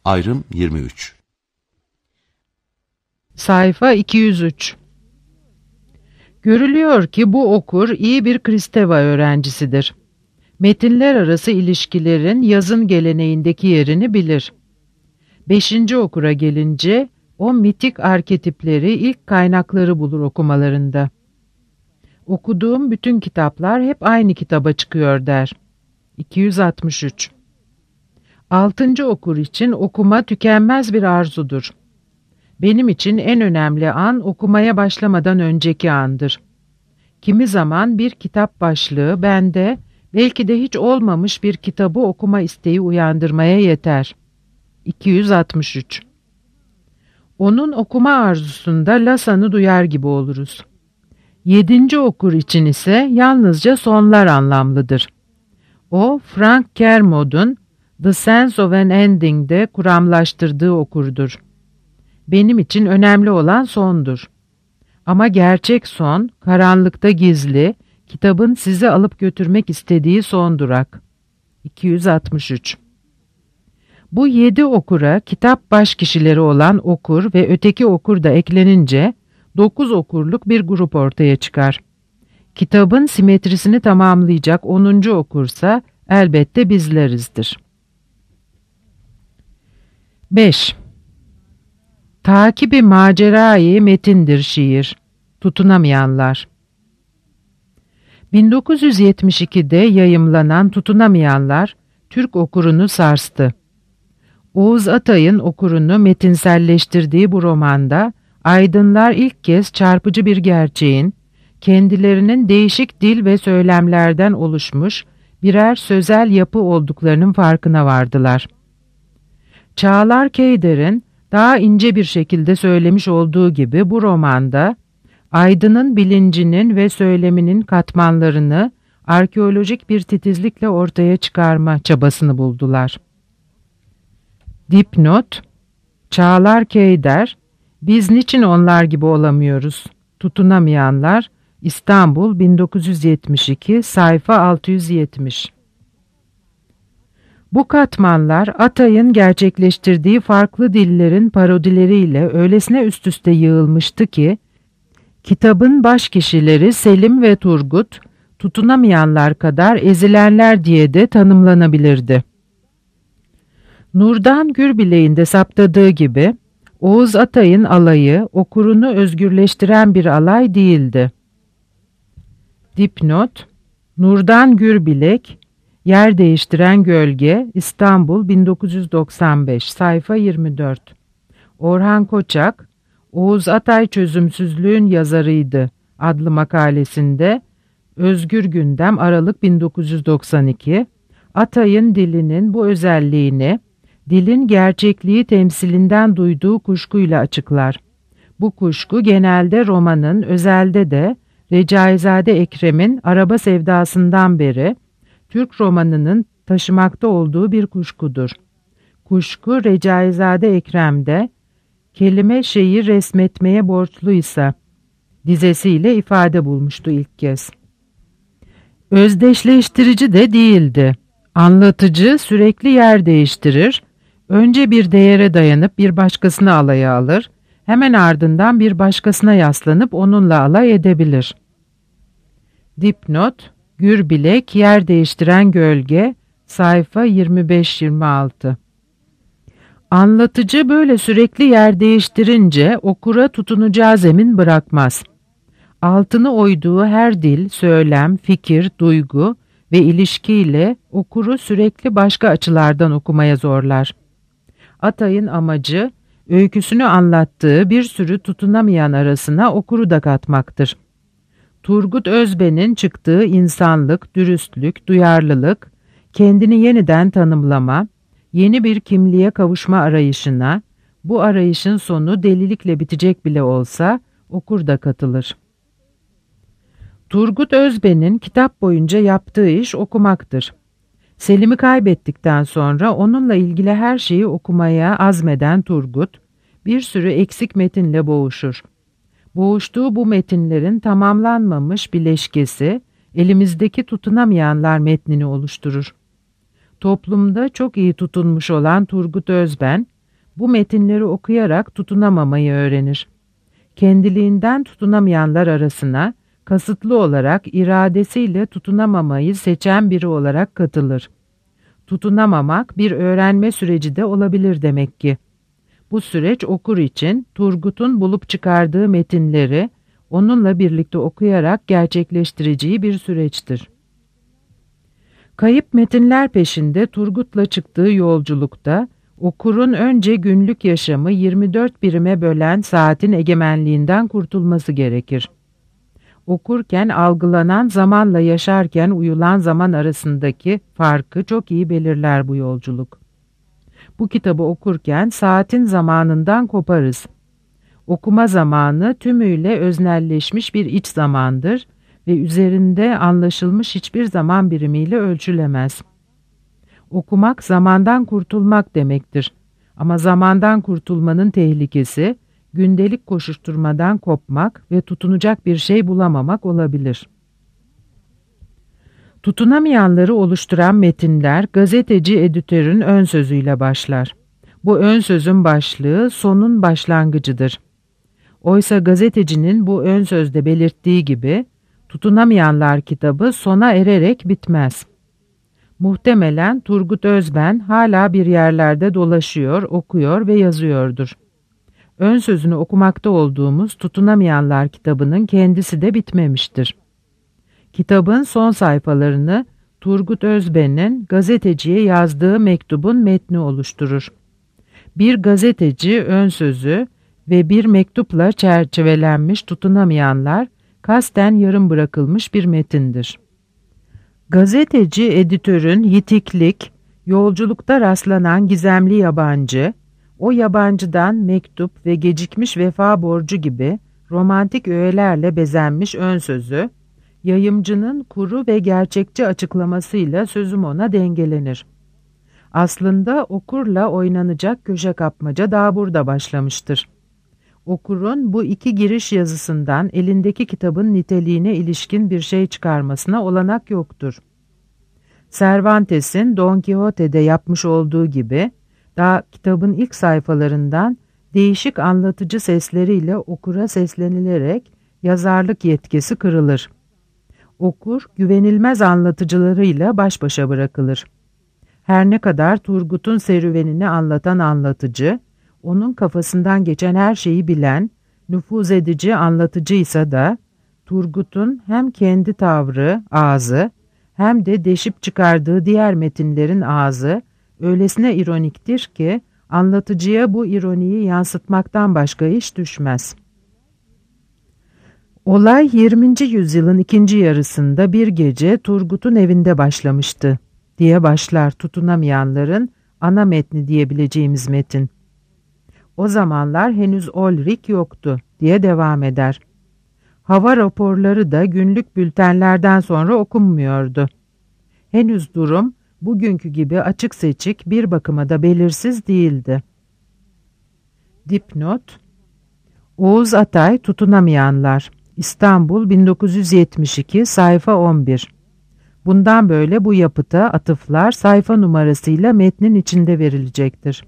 Ayrım 23. Sayfa 203. Görülüyor ki bu okur iyi bir Kristeva öğrencisidir. Metinler arası ilişkilerin yazın geleneğindeki yerini bilir. 5. okura gelince o mitik arketipleri ilk kaynakları bulur okumalarında. Okuduğum bütün kitaplar hep aynı kitaba çıkıyor der. 263. 6. okur için okuma tükenmez bir arzudur. Benim için en önemli an okumaya başlamadan önceki andır. Kimi zaman bir kitap başlığı bende belki de hiç olmamış bir kitabı okuma isteği uyandırmaya yeter. 263. Onun okuma arzusunda Lassan'ı duyar gibi oluruz. 7. okur için ise yalnızca sonlar anlamlıdır. O, Frank Kermode'un The Sense of an Ending'de kuramlaştırdığı okurdur. Benim için önemli olan sondur. Ama gerçek son, karanlıkta gizli, kitabın sizi alıp götürmek istediği son durak. 263. Bu 7 okura kitap baş kişileri olan okur ve öteki okur da eklenince 9 okurluk bir grup ortaya çıkar. Kitabın simetrisini tamamlayacak 10. okursa elbette bizlerizdir. 5. Takibi macerayı metindir şiir. Tutunamayanlar. 1972'de yayımlanan Tutunamayanlar Türk okurunu sarstı. Oğuz Atay'ın okurunu metinselleştirdiği bu romanda aydınlar ilk kez çarpıcı bir gerçeğin kendilerinin değişik dil ve söylemlerden oluşmuş birer sözel yapı olduklarının farkına vardılar. Çağlar Keyder'in daha ince bir şekilde söylemiş olduğu gibi bu romanda aydının bilincinin ve söyleminin katmanlarını arkeolojik bir titizlikle ortaya çıkarma çabasını buldular. Dipnot: Çağlar Keyder, biz niçin onlar gibi olamıyoruz? Tutunamayanlar, İstanbul 1972, sayfa 670. Bu katmanlar Atay'ın gerçekleştirdiği farklı dillerin parodileriyle öylesine üst üste yığılmıştı ki, kitabın baş kişileri Selim ve Turgut, tutunamayanlar kadar ezilenler diye de tanımlanabilirdi. Nurdan Gürbilek'in de saptadığı gibi, Oğuz Atay'ın alayı okurunu özgürleştiren bir alay değildi. Dipnot: Nurdan Gürbilek, Yer Değiştiren Gölge, İstanbul 1995, sayfa 24. Orhan Koçak, Oğuz Atay Çözümsüzlüğün Yazarıydı adlı makalesinde Özgür Gündem, Aralık 1992, Atay'ın dilinin bu özelliğini, dilin gerçekliği temsilinden duyduğu kuşkuyla açıklar. Bu kuşku genelde romanın, özelde de Recaizade Ekrem'in Araba Sevdası'ndan beri Türk romanının taşımakta olduğu bir kuşkudur. Kuşku Recaizade Ekrem'de kelime şeyi resmetmeye borçluysa dizesiyle ifade bulmuştu ilk kez. Özdeşleştirici de değildi. Anlatıcı sürekli yer değiştirir, önce bir değere dayanıp bir başkasını alaya alır, hemen ardından bir başkasına yaslanıp onunla alay edebilir. Dipnot: Gürbilek, Yer Değiştiren Gölge, sayfa 25-26. Anlatıcı böyle sürekli yer değiştirince okura tutunacağı zemin bırakmaz. Altını oyduğu her dil, söylem, fikir, duygu ve ilişkiyle okuru sürekli başka açılardan okumaya zorlar. Atay'ın amacı, öyküsünü anlattığı bir sürü tutunamayan arasına okuru da katmaktır. Turgut Özben'in çıktığı insanlık, dürüstlük, duyarlılık, kendini yeniden tanımlama, yeni bir kimliğe kavuşma arayışına, bu arayışın sonu delilikle bitecek bile olsa okur da katılır. Turgut Özben'in kitap boyunca yaptığı iş okumaktır. Selim'i kaybettikten sonra onunla ilgili her şeyi okumaya azmeden Turgut, bir sürü eksik metinle boğuşur. Boğuştuğu bu metinlerin tamamlanmamış bileşkesi, elimizdeki tutunamayanlar metnini oluşturur. Toplumda çok iyi tutunmuş olan Turgut Özben, Bu metinleri okuyarak tutunamamayı öğrenir. Kendiliğinden tutunamayanlar arasına kasıtlı olarak iradesiyle tutunamamayı seçen biri olarak katılır. Tutunamamak bir öğrenme süreci de olabilir demek ki. Bu süreç okur için Turgut'un bulup çıkardığı metinleri onunla birlikte okuyarak gerçekleştireceği bir süreçtir. Kayıp metinler peşinde Turgut'la çıktığı yolculukta okurun önce günlük yaşamı 24 birime bölen saatin egemenliğinden kurtulması gerekir. Okurken algılanan zamanla yaşarken uyulan zaman arasındaki farkı çok iyi belirler bu yolculuk. Bu kitabı okurken saatin zamanından koparız. Okuma zamanı tümüyle öznelleşmiş bir iç zamandır ve üzerinde anlaşılmış hiçbir zaman birimiyle ölçülemez. Okumak zamandan kurtulmak demektir. Ama zamandan kurtulmanın tehlikesi, gündelik koşuşturmadan kopmak ve tutunacak bir şey bulamamak olabilir. Tutunamayanları oluşturan metinler gazeteci editörün ön sözüyle başlar. Bu ön sözün başlığı sonun başlangıcıdır. Oysa gazetecinin bu ön sözde belirttiği gibi Tutunamayanlar kitabı sona ererek bitmez. Muhtemelen Turgut Özben hala bir yerlerde dolaşıyor, okuyor ve yazıyordur. Ön sözünü okumakta olduğumuz Tutunamayanlar kitabının kendisi de bitmemiştir. Kitabın son sayfalarını Turgut Özben'in gazeteciye yazdığı mektubun metni oluşturur. Bir gazeteci ön sözü ve bir mektupla çerçevelenmiş Tutunamayanlar kasten yarım bırakılmış bir metindir. Gazeteci editörün yitiklik, yolculukta rastlanan gizemli yabancı, o yabancıdan mektup ve gecikmiş vefa borcu gibi romantik öğelerle bezenmiş ön sözü, yayımcının kuru ve gerçekçi açıklamasıyla sözüm ona dengelenir. Aslında okurla oynanacak köşe kapmaca daha burada başlamıştır. Okurun bu iki giriş yazısından elindeki kitabın niteliğine ilişkin bir şey çıkarmasına olanak yoktur. Cervantes'in Don Quixote'de yapmış olduğu gibi, daha kitabın ilk sayfalarından değişik anlatıcı sesleriyle okura seslenilerek yazarlık yetkisi kırılır. Okur, güvenilmez anlatıcılarıyla baş başa bırakılır. Her ne kadar Turgut'un serüvenini anlatan anlatıcı, onun kafasından geçen her şeyi bilen, nüfuz edici anlatıcıysa da, Turgut'un hem kendi tavrı, ağzı, hem de deşip çıkardığı diğer metinlerin ağzı, öylesine ironiktir ki, anlatıcıya bu ironiyi yansıtmaktan başka iş düşmez. Olay 20. yüzyılın ikinci yarısında bir gece Turgut'un evinde başlamıştı, diye başlar Tutunamayanların ana metni diyebileceğimiz metin. O zamanlar henüz Ulrich yoktu, diye devam eder. Hava raporları da günlük bültenlerden sonra okunmuyordu. Henüz durum bugünkü gibi açık seçik, bir bakıma da belirsiz değildi. Dipnot: Oğuz Atay, Tutunamayanlar, İstanbul 1972, sayfa 11. Bundan böyle bu yapıta atıflar sayfa numarasıyla metnin içinde verilecektir.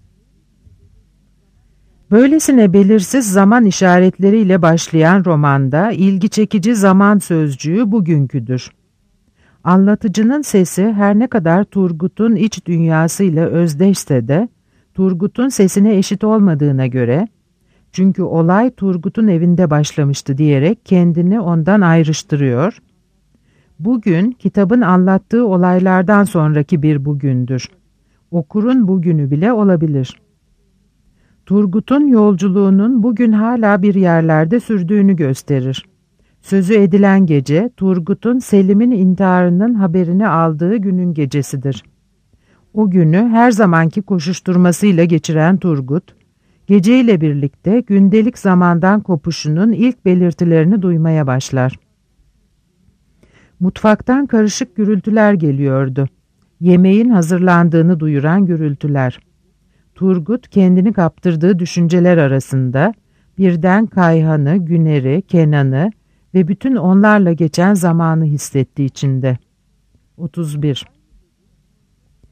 Böylesine belirsiz zaman işaretleriyle başlayan romanda ilgi çekici zaman sözcüğü bugünküdür. Anlatıcının sesi her ne kadar Turgut'un iç dünyasıyla özdeşse de Turgut'un sesine eşit olmadığına göre, çünkü olay Turgut'un evinde başlamıştı diyerek kendini ondan ayrıştırıyor. Bugün kitabın anlattığı olaylardan sonraki bir bugündür. Okurun bugünü bile olabilir. Turgut'un yolculuğunun bugün hala bir yerlerde sürdüğünü gösterir. Sözü edilen gece Turgut'un Selim'in intiharının haberini aldığı günün gecesidir. O günü her zamanki koşuşturmasıyla geçiren Turgut, geceyle birlikte gündelik zamandan kopuşunun ilk belirtilerini duymaya başlar. Mutfaktan karışık gürültüler geliyordu. Yemeğin hazırlandığını duyuran gürültüler. Turgut kendini kaptırdığı düşünceler arasında birden Kayhan'ı, Güner'i, Kenan'ı ve bütün onlarla geçen zamanı hissetti içinde. 31.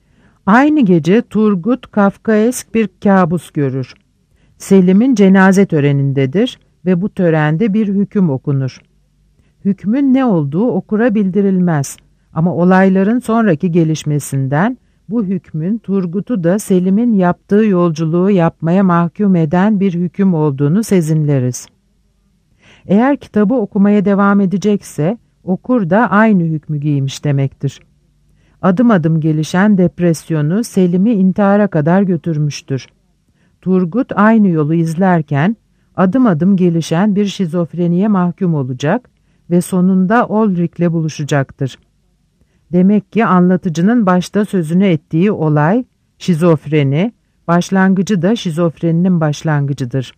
Aynı gece Turgut Kafkaesk bir kabus görür. Selim'in cenaze törenindedir ve bu törende bir hüküm okunur. Hükmün ne olduğu okura bildirilmez ama olayların sonraki gelişmesinden bu hükmün Turgut'u da Selim'in yaptığı yolculuğu yapmaya mahkum eden bir hüküm olduğunu sezinleriz. Eğer kitabı okumaya devam edecekse okur da aynı hükmü giymiş demektir. Adım adım gelişen depresyonu Selim'i intihara kadar götürmüştür. Turgut aynı yolu izlerken adım adım gelişen bir şizofreniye mahkum olacak ve sonunda Ulrich'le buluşacaktır. Demek ki anlatıcının başta sözünü ettiği olay şizofreni, başlangıcı da şizofreninin başlangıcıdır.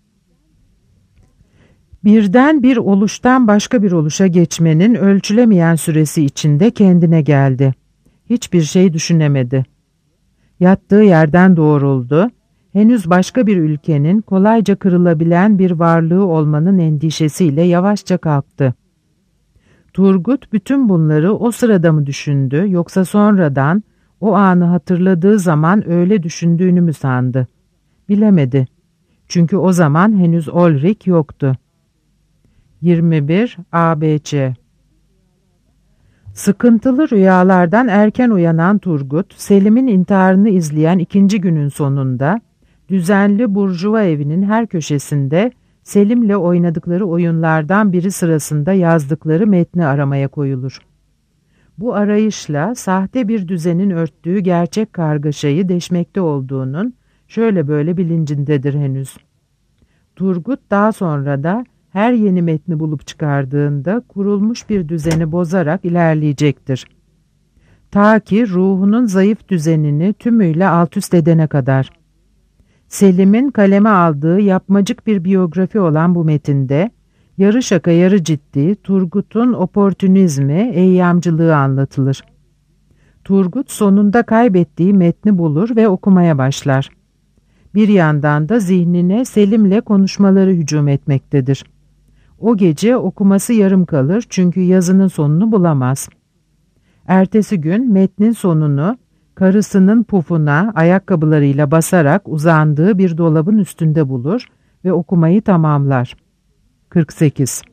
Birden bir oluştan başka bir oluşa geçmenin ölçülemeyen süresi içinde kendine geldi. Hiçbir şey düşünemedi. Yattığı yerden doğruldu. Henüz başka bir ülkenin kolayca kırılabilen bir varlığı olmanın endişesiyle yavaşça kalktı. Turgut bütün bunları o sırada mı düşündü yoksa sonradan o anı hatırladığı zaman öyle düşündüğünü mü sandı? Bilemedi. Çünkü o zaman henüz Ulrich yoktu. 21 ABC. Sıkıntılı rüyalardan erken uyanan Turgut, Selim'in intiharını izleyen ikinci günün sonunda, düzenli burjuva evinin her köşesinde Selim'le oynadıkları oyunlardan biri sırasında yazdıkları metni aramaya koyulur. Bu arayışla sahte bir düzenin örttüğü gerçek kargaşayı deşmekte olduğunun şöyle böyle bilincindedir henüz. Turgut daha sonra da her yeni metni bulup çıkardığında kurulmuş bir düzeni bozarak ilerleyecektir. Ta ki ruhunun zayıf düzenini tümüyle altüst edene kadar. Selim'in kaleme aldığı yapmacık bir biyografi olan bu metinde, yarı şaka yarı ciddi Turgut'un oportunizmi, eyyamcılığı anlatılır. Turgut sonunda kaybettiği metni bulur ve okumaya başlar. Bir yandan da zihnine Selim'le konuşmaları hücum etmektedir. O gece okuması yarım kalır çünkü yazının sonunu bulamaz. Ertesi gün metnin sonunu karısının pufuna ayakkabılarıyla basarak uzandığı bir dolabın üstünde bulur ve okumayı tamamlar. 48.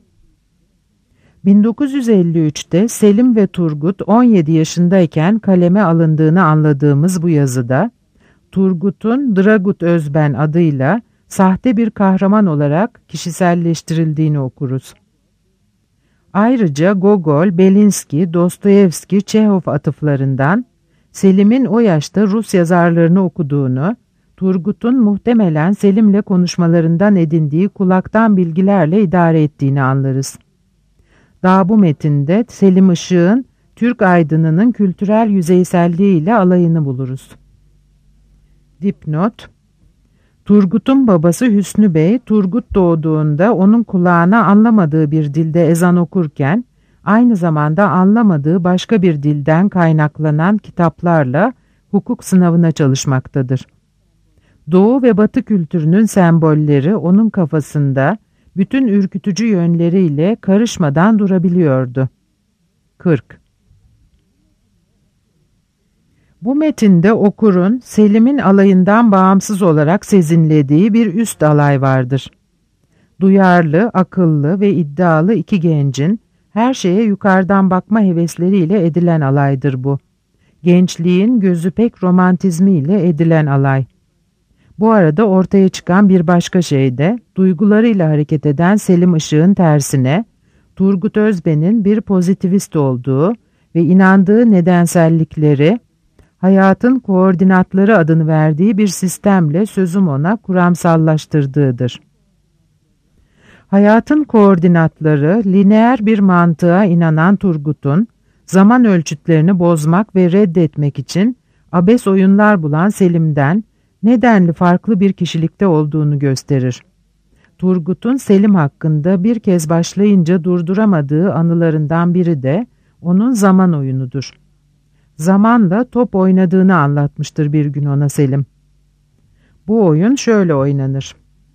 1953'te Selim ve Turgut 17 yaşındayken kaleme alındığını anladığımız bu yazıda, Turgut'un Dragut Özben adıyla sahte bir kahraman olarak kişiselleştirildiğini okuruz. Ayrıca Gogol, Belinski, Dostoyevski, Çehov atıflarından Selim'in o yaşta Rus yazarlarını okuduğunu, Turgut'un muhtemelen Selim'le konuşmalarından edindiği kulaktan bilgilerle idare ettiğini anlarız. Daha bu metinde Selim Işık'ın Türk aydınının kültürel yüzeyselliği ile alayını buluruz. Dipnot: Turgut'un babası Hüsnü Bey, Turgut doğduğunda onun kulağına anlamadığı bir dilde ezan okurken, aynı zamanda anlamadığı başka bir dilden kaynaklanan kitaplarla hukuk sınavına çalışmaktadır. Doğu ve Batı kültürünün sembolleri onun kafasında bütün ürkütücü yönleriyle karışmadan durabiliyordu. 40. Bu metinde okurun Selim'in alayından bağımsız olarak sezinlediği bir üst alay vardır. Duyarlı, akıllı ve iddialı iki gencin her şeye yukarıdan bakma hevesleriyle edilen alaydır bu. Gençliğin gözü pek romantizmiyle edilen alay. Bu arada ortaya çıkan bir başka şey de duygularıyla hareket eden Selim Işık'ın tersine Turgut Özben'in bir pozitivist olduğu ve inandığı nedensellikleri hayatın koordinatları adını verdiği bir sistemle sözüm ona kuramsallaştırdığıdır. Hayatın koordinatları lineer bir mantığa inanan Turgut'un zaman ölçütlerini bozmak ve reddetmek için abes oyunlar bulan Selim'den nedenli farklı bir kişilikte olduğunu gösterir. Turgut'un Selim hakkında bir kez başlayınca durduramadığı anılarından biri de onun zaman oyunudur. Zamanla top oynadığını anlatmıştır bir gün ona Selim. Bu oyun şöyle oynanır.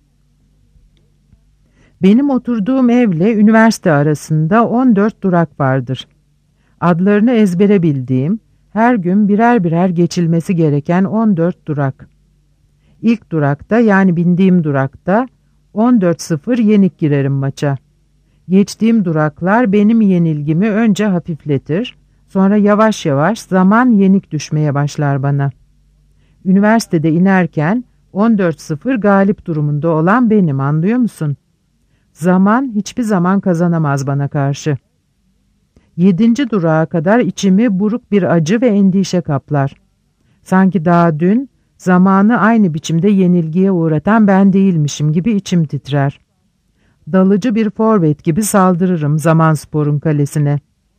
Benim oturduğum evle üniversite arasında 14 durak vardır. Adlarını ezbere bildiğim, her gün birer birer geçilmesi gereken 14 durak. İlk durakta, yani bindiğim durakta 14-0 yenik girerim maça. Geçtiğim duraklar benim yenilgimi önce hafifletir, sonra yavaş yavaş zaman yenik düşmeye başlar bana. Üniversitede inerken 14-0 galip durumunda olan benim, anlıyor musun? Zaman hiçbir zaman kazanamaz bana karşı. 7. durağa kadar içimi buruk bir acı ve endişe kaplar. Sanki daha dün zamanı aynı biçimde yenilgiye uğratan ben değilmişim gibi içim titrer. Dalıcı bir forvet gibi saldırırım Zamanspor'un kalesine.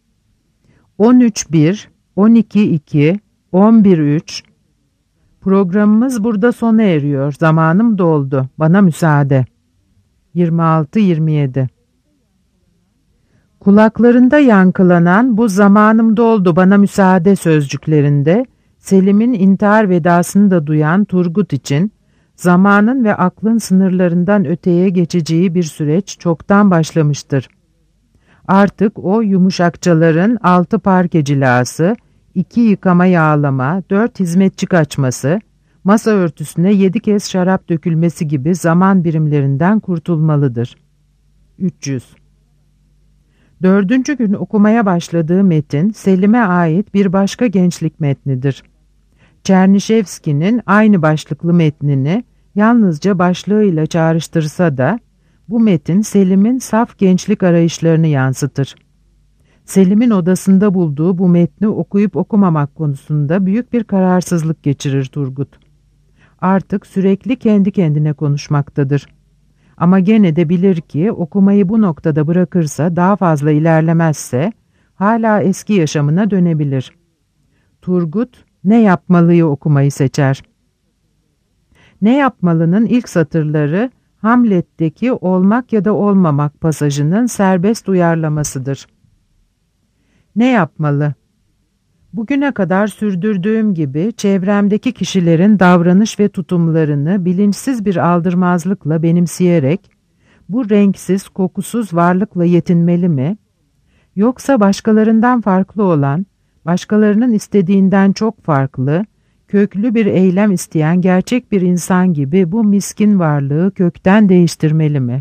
13-1, 12-2, 11-3. Programımız burada sona eriyor. Zamanım doldu. Bana müsaade. 26-27. Kulaklarında yankılanan bu "zamanım doldu, bana müsaade" sözcüklerinde Selim'in intihar vedasını da duyan Turgut için zamanın ve aklın sınırlarından öteye geçeceği bir süreç çoktan başlamıştır. Artık o yumuşakçaların 6 parke cilası, 2 yıkama yağlama, 4 hizmetçi kaçması, masa örtüsüne 7 kez şarap dökülmesi gibi zaman birimlerinden kurtulmalıdır. 300. 4. gün okumaya başladığı metin Selim'e ait bir başka gençlik metnidir. Çernişevski'nin aynı başlıklı metnini yalnızca başlığıyla çağrıştırsa da bu metin Selim'in saf gençlik arayışlarını yansıtır. Selim'in odasında bulduğu bu metni okuyup okumamak konusunda büyük bir kararsızlık geçirir Turgut. Artık sürekli kendi kendine konuşmaktadır. Ama gene de bilir ki okumayı bu noktada bırakırsa, daha fazla ilerlemezse hala eski yaşamına dönebilir. Turgut "Ne yapmalıyı" okumayı seçer. "Ne yapmalının" ilk satırları Hamlet'teki olmak ya da olmamak pasajının serbest uyarlamasıdır. Ne yapmalı? Bugüne kadar sürdürdüğüm gibi çevremdeki kişilerin davranış ve tutumlarını bilinçsiz bir aldırmazlıkla benimseyerek bu renksiz, kokusuz varlıkla yetinmeli mi? Yoksa başkalarından farklı olan, başkalarının istediğinden çok farklı, köklü bir eylem isteyen gerçek bir insan gibi bu miskin varlığı kökten değiştirmeli mi?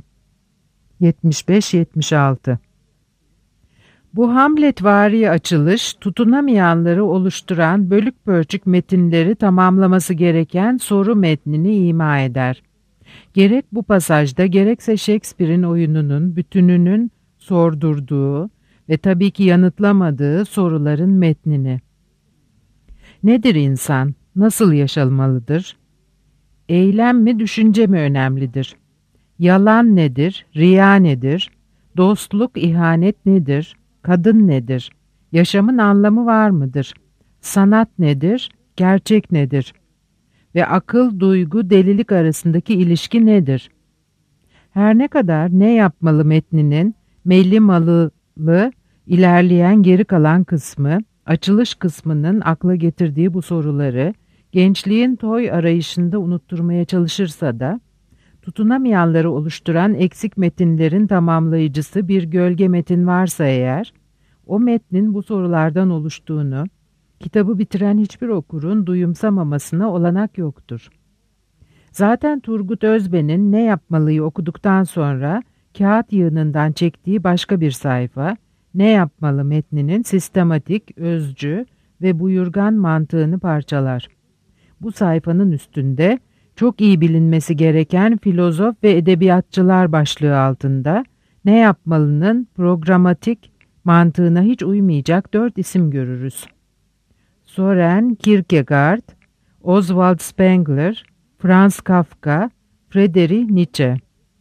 75-76. Bu Hamletvari açılış, tutunamayanları oluşturan bölük pörçük metinleri tamamlaması gereken soru metnini ima eder. Gerek bu pasajda gerekse Shakespeare'in oyununun bütününün sordurduğu ve tabii ki yanıtlamadığı soruların metnini. Nedir insan? Nasıl yaşamalıdır? Eylem mi, düşünce mi önemlidir? Yalan nedir? Riya nedir? Dostluk, ihanet nedir? Kadın nedir? Yaşamın anlamı var mıdır? Sanat nedir? Gerçek nedir? Ve akıl, duygu, delilik arasındaki ilişki nedir? Her ne kadar ne yapmalı metninin mellimalılı ilerleyen geri kalan kısmı, açılış kısmının akla getirdiği bu soruları gençliğin toy arayışında unutturmaya çalışırsa da, tutunamayanları oluşturan eksik metinlerin tamamlayıcısı bir gölge metin varsa eğer, o metnin bu sorulardan oluştuğunu, kitabı bitiren hiçbir okurun duyumsamamasına olanak yoktur. Zaten Turgut Özben'in Ne Yapmalıyı okuduktan sonra kağıt yığınından çektiği başka bir sayfa, Ne Yapmalı metninin sistematik, özcü ve buyurgan mantığını parçalar. Bu sayfanın üstünde çok iyi bilinmesi gereken filozof ve edebiyatçılar başlığı altında Ne Yapmalı'nın programatik mantığına hiç uymayacak 4 isim görürüz. Soren Kierkegaard, Oswald Spengler, Franz Kafka, Friedrich Nietzsche.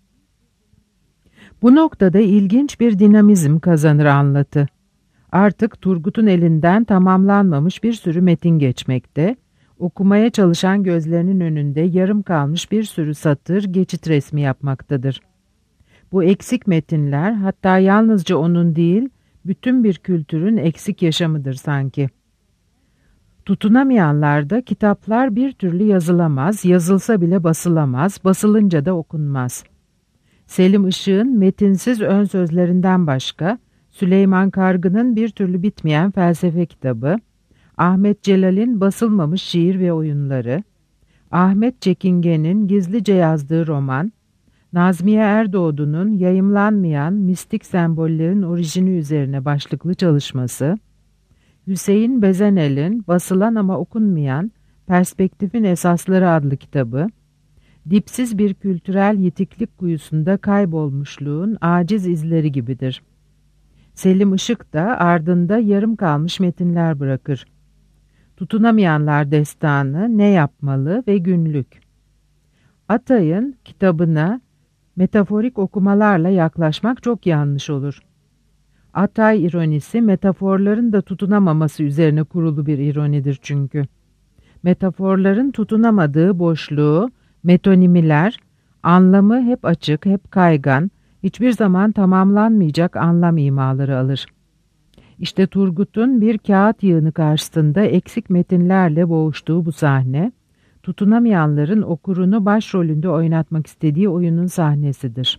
Bu noktada ilginç bir dinamizm kazanır anlatı. Artık Turgut'un elinden tamamlanmamış bir sürü metin geçmekte, okumaya çalışan gözlerinin önünde yarım kalmış bir sürü satır geçit resmi yapmaktadır. Bu eksik metinler hatta yalnızca onun değil, bütün bir kültürün eksik yaşamıdır sanki. Tutunamayanlarda kitaplar bir türlü yazılamaz, yazılsa bile basılamaz, basılınca da okunmaz. Selim Işık'ın metinsiz ön sözlerinden başka, Süleyman Kargı'nın bir türlü bitmeyen felsefe kitabı, Ahmet Celal'in basılmamış şiir ve oyunları, Ahmet Çekingen'in gizlice yazdığı roman, Nazmiye Erdoğdu'nun yayımlanmayan mistik sembollerin orijini üzerine başlıklı çalışması, Hüseyin Bezenel'in basılan ama okunmayan Perspektifin Esasları adlı kitabı, dipsiz bir kültürel yitiklik kuyusunda kaybolmuşluğun aciz izleri gibidir. Selim Işık da ardında yarım kalmış metinler bırakır. Tutunamayanlar destanı, Ne yapmalı ve Günlük. Atay'ın kitabına metaforik okumalarla yaklaşmak çok yanlış olur. Atay ironisi metaforların da tutunamaması üzerine kurulu bir ironidir çünkü. Metaforların tutunamadığı boşluğu, metonimiler, anlamı hep açık, hep kaygan, hiçbir zaman tamamlanmayacak anlam imaları alır. İşte Turgut'un bir kağıt yığını karşısında eksik metinlerle boğuştuğu bu sahne, tutunamayanların okurunu başrolünde oynatmak istediği oyunun sahnesidir.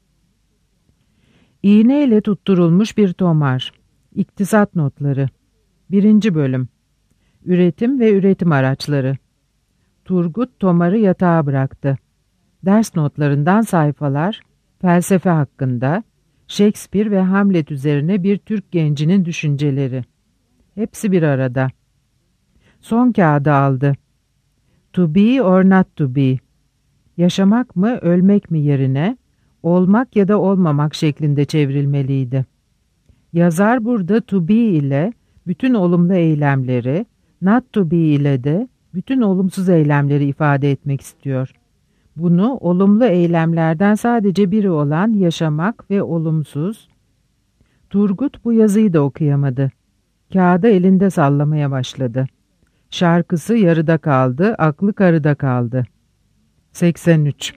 İğneyle tutturulmuş bir tomar. İktisat notları. 1. bölüm. Üretim ve üretim araçları. Turgut tomarı yatağa bıraktı. Ders notlarından sayfalar, felsefe hakkında, Shakespeare ve Hamlet üzerine bir Türk gencinin düşünceleri. Hepsi bir arada. Son kağıdı aldı. To be or not to be. Yaşamak mı, ölmek mi yerine, olmak ya da olmamak şeklinde çevrilmeliydi. Yazar burada to be ile bütün olumlu eylemleri, not to be ile de bütün olumsuz eylemleri ifade etmek istiyor. Bunu olumlu eylemlerden sadece biri olan yaşamak ve olumsuz. Turgut bu yazıyı da okuyamadı. Kağıdı elinde sallamaya başladı. Şarkısı yarıda kaldı, aklı karıda kaldı. 83.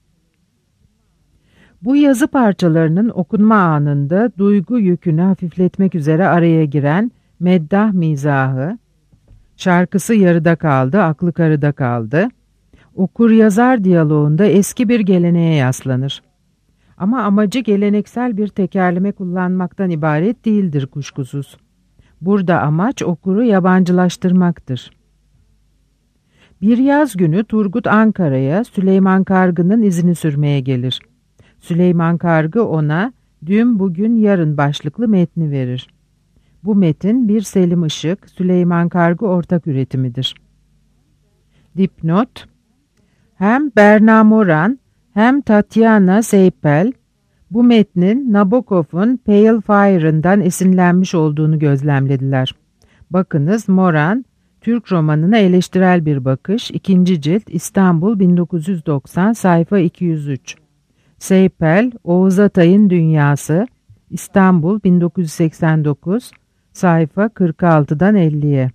Bu yazı parçalarının okunma anında duygu yükünü hafifletmek üzere araya giren meddah mizahı, şarkısı yarıda kaldı, aklı karıda kaldı, okur-yazar diyaloğunda eski bir geleneğe yaslanır. Ama amacı geleneksel bir tekerleme kullanmaktan ibaret değildir kuşkusuz. Burada amaç okuru yabancılaştırmaktır. Bir yaz günü Turgut Ankara'ya Süleyman Kargı'nın izini sürmeye gelir. Süleyman Kargı ona "Dün, bugün, yarın" başlıklı metni verir. Bu metin bir Selim Işık, Süleyman Kargı ortak üretimidir. Dipnot: hem Berna Moran hem Tatyana Seypel bu metnin Nabokov'un Pale Fire'ından esinlenmiş olduğunu gözlemlediler. Bakınız Moran, Türk romanına eleştirel bir bakış, 2. cilt, İstanbul 1990, sayfa 203. Seypel, Oğuz Atay'ın Dünyası, İstanbul 1989, sayfa 46'dan 50'ye.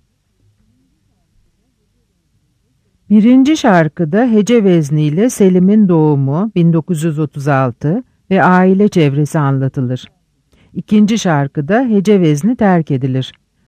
Birinci şarkıda hece vezniyle Selim'in doğumu 1936 ve aile çevresi anlatılır. İkinci şarkıda hece vezni terk edilir.